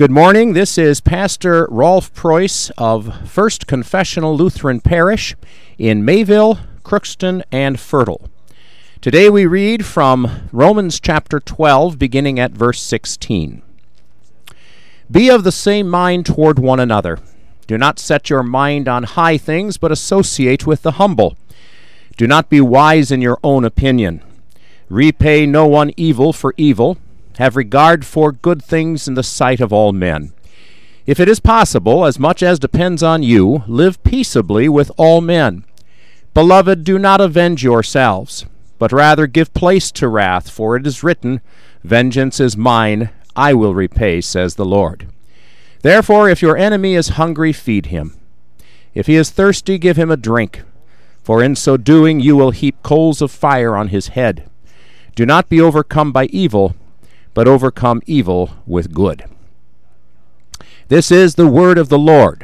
Good morning. This is Pastor Rolf Preuss of First Confessional Lutheran Parish in Mayville, Crookston, and Fertile. Today we read from Romans chapter 12, beginning at verse 16. Be of the same mind toward one another. Do not set your mind on high things, but associate with the humble. Do not be wise in your own opinion. Repay no one evil for evil. Have regard for good things in the sight of all men. If it is possible, as much as depends on you, live peaceably with all men. Beloved, do not avenge yourselves, but rather give place to wrath, for it is written, Vengeance is mine, I will repay, says the Lord. Therefore, if your enemy is hungry, feed him. If he is thirsty, give him a drink, for in so doing you will heap coals of fire on his head. Do not be overcome by evil, but overcome evil with good. This is the word of the Lord.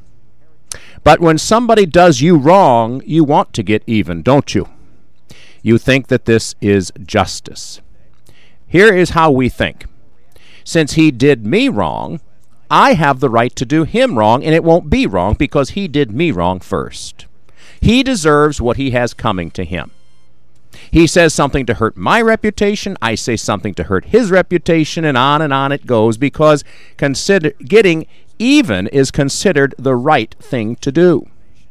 But when somebody does you wrong, you want to get even, don't you? You think that this is justice. Here is how we think. Since he did me wrong, I have the right to do him wrong, and it won't be wrong because he did me wrong first. He deserves what he has coming to him. He says something to hurt my reputation, I say something to hurt his reputation, and on it goes, because getting even is considered the right thing to do.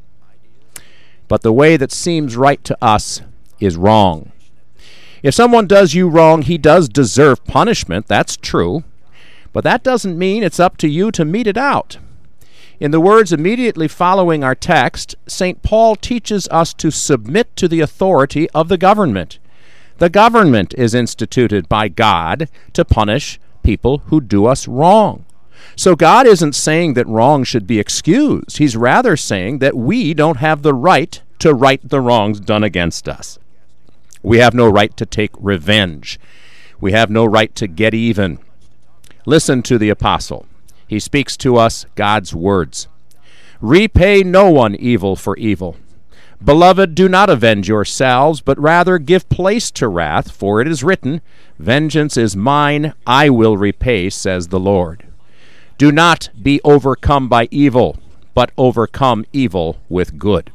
But the way that seems right to us is wrong. If someone does you wrong, he does deserve punishment, that's true, but that doesn't mean it's up to you to mete it out. In the words immediately following our text, St. Paul teaches us to submit to the authority of the government. The government is instituted by God to punish people who do us wrong. So God isn't saying that wrong should be excused. He's rather saying that we don't have the right to right the wrongs done against us. We have no right to take revenge. We have no right to get even. Listen to the apostle. He speaks to us God's words. Repay no one evil for evil. Beloved, do not avenge yourselves, but rather give place to wrath, for it is written, Vengeance is mine, I will repay, says the Lord. Do not be overcome by evil, but overcome evil with good.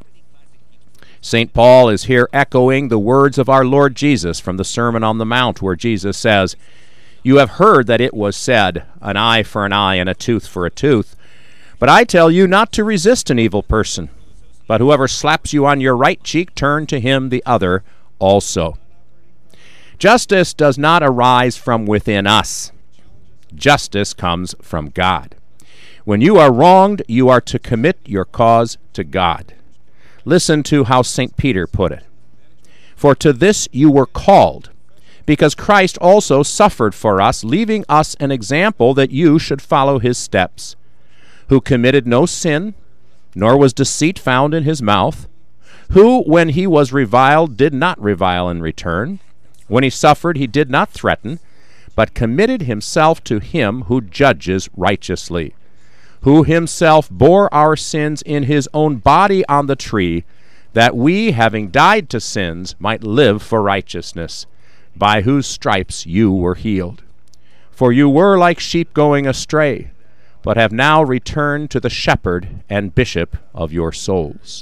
St. Paul is here echoing the words of our Lord Jesus from the Sermon on the Mount, where Jesus says, You have heard that it was said, an eye for an eye and a tooth for a tooth. But I tell you not to resist an evil person. But whoever slaps you on your right cheek, turn to him the other also. Justice does not arise from within us. Justice comes from God. When you are wronged, you are to commit your cause to God. Listen to how St. Peter put it. For to this you were called, because Christ also suffered for us, leaving us an example that you should follow his steps, who committed no sin, nor was deceit found in his mouth, who, when he was reviled, did not revile in return. When he suffered, he did not threaten, but committed himself to him who judges righteously, who himself bore our sins in his own body on the tree, that we, having died to sins, might live for righteousness, by whose stripes you were healed. For you were like sheep going astray, but have now returned to the shepherd and bishop of your souls.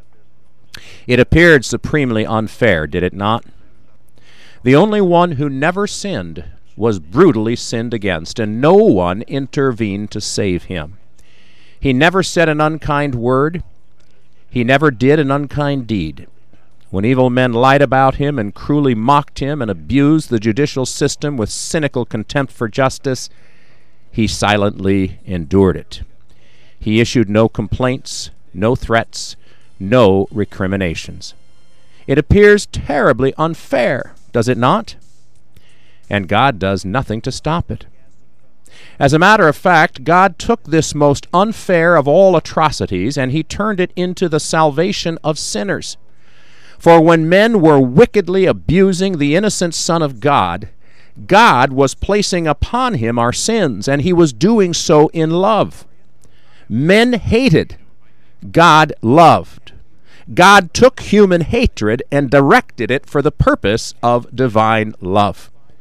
It appeared supremely unfair, did it not? The only one who never sinned was brutally sinned against, and no one intervened to save him. He never said an unkind word. He never did an unkind deed. When evil men lied about him and cruelly mocked him and abused the judicial system with cynical contempt for justice, he silently endured it. He issued no complaints, no threats, no recriminations. It appears terribly unfair, does it not? And God does nothing to stop it. As a matter of fact, God took this most unfair of all atrocities and he turned it into the salvation of sinners. For when men were wickedly abusing the innocent Son of God, God was placing upon him our sins, and he was doing so in love. Men hated. God loved. God took human hatred and directed it for the purpose of divine love.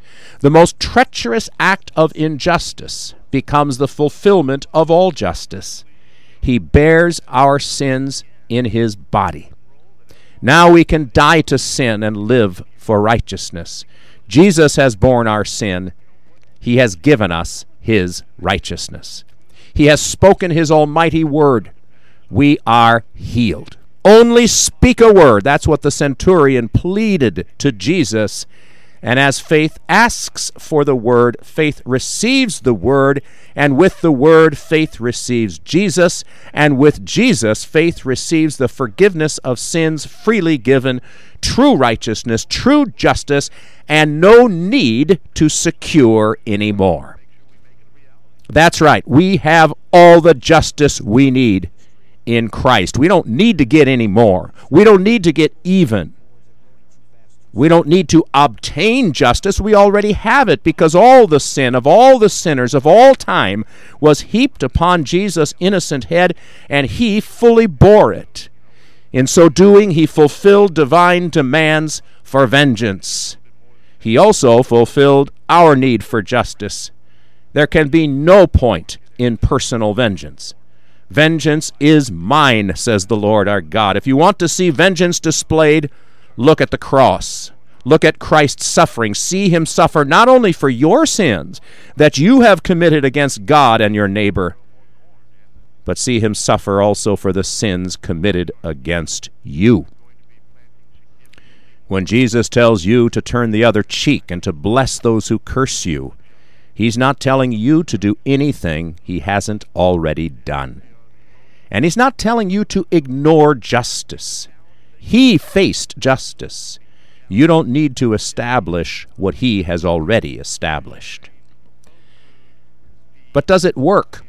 The most treacherous act of injustice becomes the fulfillment of all justice. He bears our sins in his body. Now we can die to sin and live for righteousness. Jesus has borne our sin. He has given us his righteousness. He has spoken his almighty word. We are healed. Only speak a word. That's what the centurion pleaded to Jesus. And as faith asks for the word, faith receives the word, and with the word, faith receives Jesus, and with Jesus, faith receives the forgiveness of sins freely given, true righteousness, true justice, and no need to secure any more. That's right. We have all the justice we need in Christ. We don't need to get any more. We don't need to get even. We don't need to obtain justice. We already have it, because all the sin of all the sinners of all time was heaped upon Jesus' innocent head, and he fully bore it. In so doing, he fulfilled divine demands for vengeance. He also fulfilled our need for justice. There can be no point in personal vengeance. Vengeance is mine, says the Lord our God. If you want to see vengeance displayed, look at the cross. Look at Christ's suffering. See him suffer not only for your sins that you have committed against God and your neighbor, but see him suffer also for the sins committed against you. When Jesus tells you to turn the other cheek and to bless those who curse you, he's not telling you to do anything he hasn't already done. And he's not telling you to ignore justice. He faced justice. You don't need to establish what he has already established. But does it work?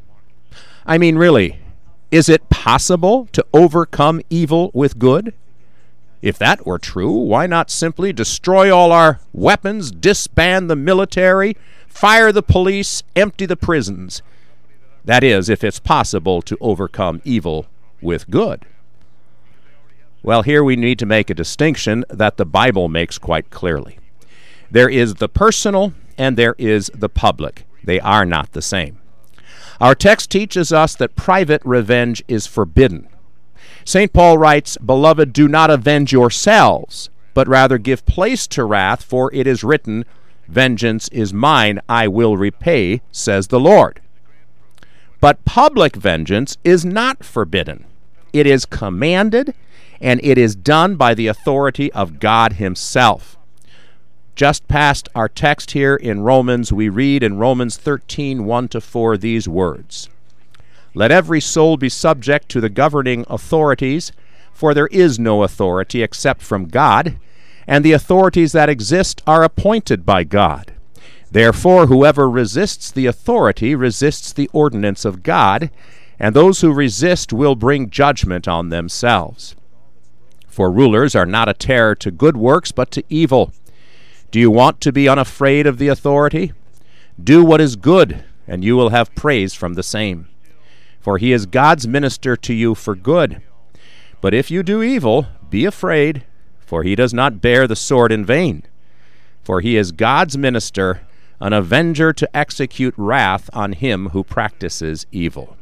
I mean, really, is it possible to overcome evil with good? If that were true, why not simply destroy all our weapons, disband the military, fire the police, empty the prisons? That is, if it's possible to overcome evil with good. Well, here we need to make a distinction that the Bible makes quite clearly. There is the personal and there is the public. They are not the same. Our text teaches us that private revenge is forbidden. St. Paul writes, "Beloved, do not avenge yourselves, but rather give place to wrath, for it is written, 'Vengeance is mine, I will repay,' says the Lord." But public vengeance is not forbidden. It is commanded, and it is done by the authority of God himself. Just past our text here in Romans, we read in Romans 13, 1-4 these words, "Let every soul be subject to the governing authorities, for there is no authority except from God, and the authorities that exist are appointed by God. Therefore, whoever resists the authority resists the ordinance of God, and those who resist will bring judgment on themselves. For rulers are not a terror to good works, but to evil. Do you want to be unafraid of the authority? Do what is good, and you will have praise from the same. For he is God's minister to you for good. But if you do evil, be afraid, for he does not bear the sword in vain. For he is God's minister, an avenger to execute wrath on him who practices evil."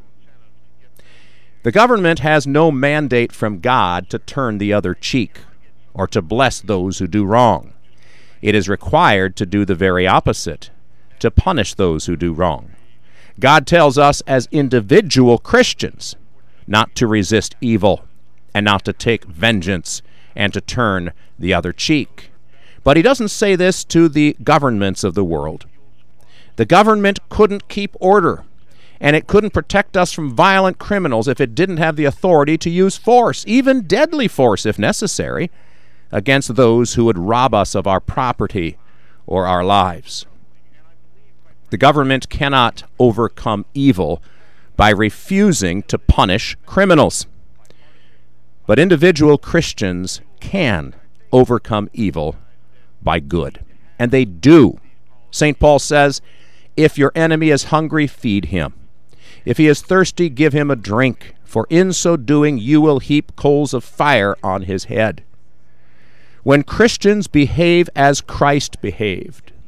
The government has no mandate from God to turn the other cheek or to bless those who do wrong. It is required to do the very opposite, to punish those who do wrong. God tells us as individual Christians not to resist evil and not to take vengeance and to turn the other cheek. But he doesn't say this to the governments of the world. The government couldn't keep order, and it couldn't protect us from violent criminals if it didn't have the authority to use force, even deadly force if necessary, against those who would rob us of our property or our lives. The government cannot overcome evil by refusing to punish criminals. But individual Christians can overcome evil by good, and they do. St. Paul says, "If your enemy is hungry, feed him. If he is thirsty, give him a drink, for in so doing you will heap coals of fire on his head." When Christians behave as Christ behaved,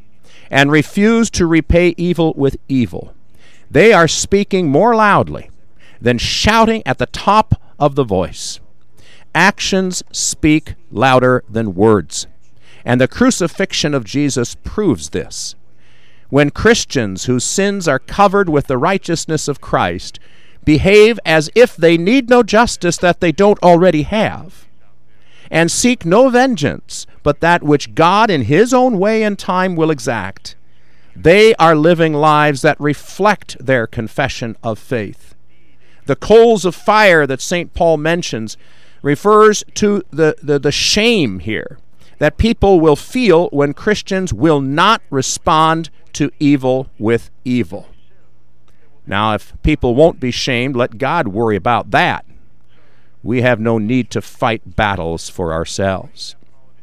and refuse to repay evil with evil. They are speaking more loudly than shouting at the top of the voice. Actions speak louder than words, and the crucifixion of Jesus proves this. When Christians whose sins are covered with the righteousness of Christ behave as if they need no justice that they don't already have, and seek no vengeance but that which God in His own way and time will exact, they are living lives that reflect their confession of faith. The coals of fire that St. Paul mentions refers to the shame here that people will feel when Christians will not respond to evil with evil. Now, if people won't be shamed, let God worry about that. We have no need to fight battles for ourselves.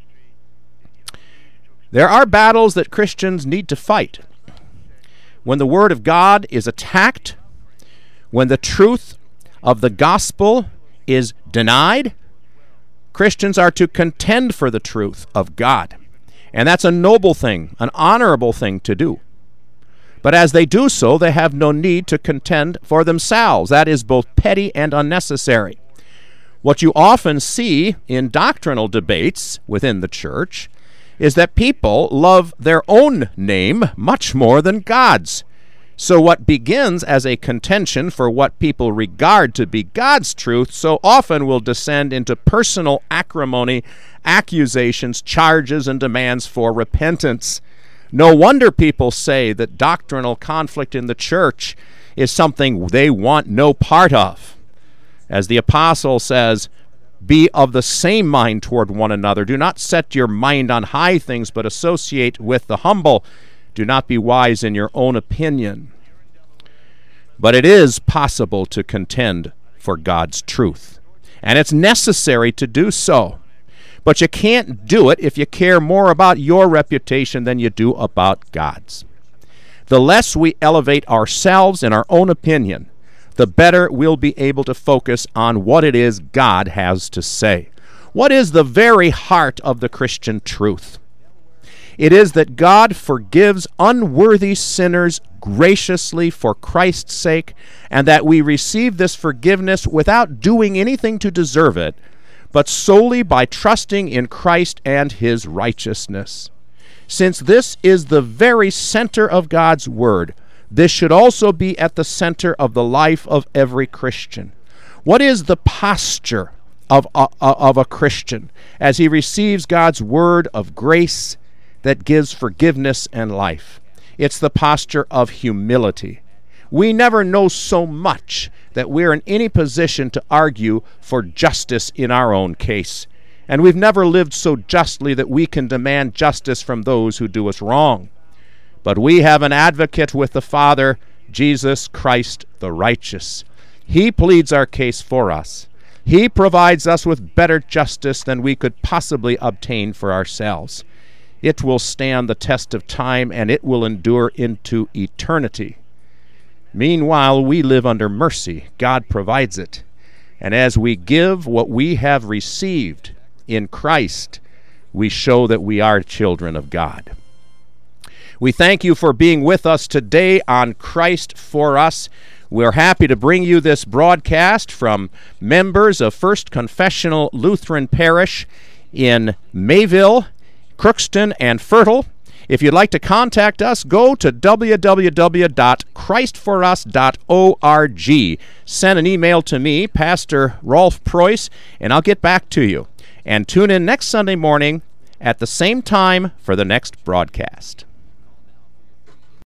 There are battles that Christians need to fight. When the Word of God is attacked, when the truth of the gospel is denied, Christians are to contend for the truth of God. And that's a noble thing, an honorable thing to do. But as they do so, they have no need to contend for themselves. That is both petty and unnecessary. What you often see in doctrinal debates within the church is that people love their own name much more than God's. So what begins as a contention for what people regard to be God's truth so often will descend into personal acrimony, accusations, charges, and demands for repentance. No wonder people say that doctrinal conflict in the church is something they want no part of. As the apostle says, be of the same mind toward one another. Do not set your mind on high things, but associate with the humble. Do not be wise in your own opinion. But it is possible to contend for God's truth, and it's necessary to do so. But you can't do it if you care more about your reputation than you do about God's. The less we elevate ourselves in our own opinion, the better we'll be able to focus on what it is God has to say. What is the very heart of the Christian truth? It is that God forgives unworthy sinners graciously for Christ's sake, and that we receive this forgiveness without doing anything to deserve it, but solely by trusting in Christ and His righteousness. Since this is the very center of God's Word, this should also be at the center of the life of every Christian. What is the posture of a Christian as he receives God's Word of grace that gives forgiveness and life? It's the posture of humility. We never know so much that we're in any position to argue for justice in our own case. And we've never lived so justly that we can demand justice from those who do us wrong. But we have an advocate with the Father, Jesus Christ the righteous. He pleads our case for us. He provides us with better justice than we could possibly obtain for ourselves. It will stand the test of time, and it will endure into eternity. Meanwhile, we live under mercy. God provides it. And as we give what we have received in Christ, we show that we are children of God. We thank you for being with us today on Christ for Us. We're happy to bring you this broadcast from members of First Confessional Lutheran Parish in Mayville, Crookston, and Fertile. If you'd like to contact us, go to www.christforus.org. Send an email to me, Pastor Rolf Preuss, and I'll get back to you. And tune in next Sunday morning at the same time for the next broadcast.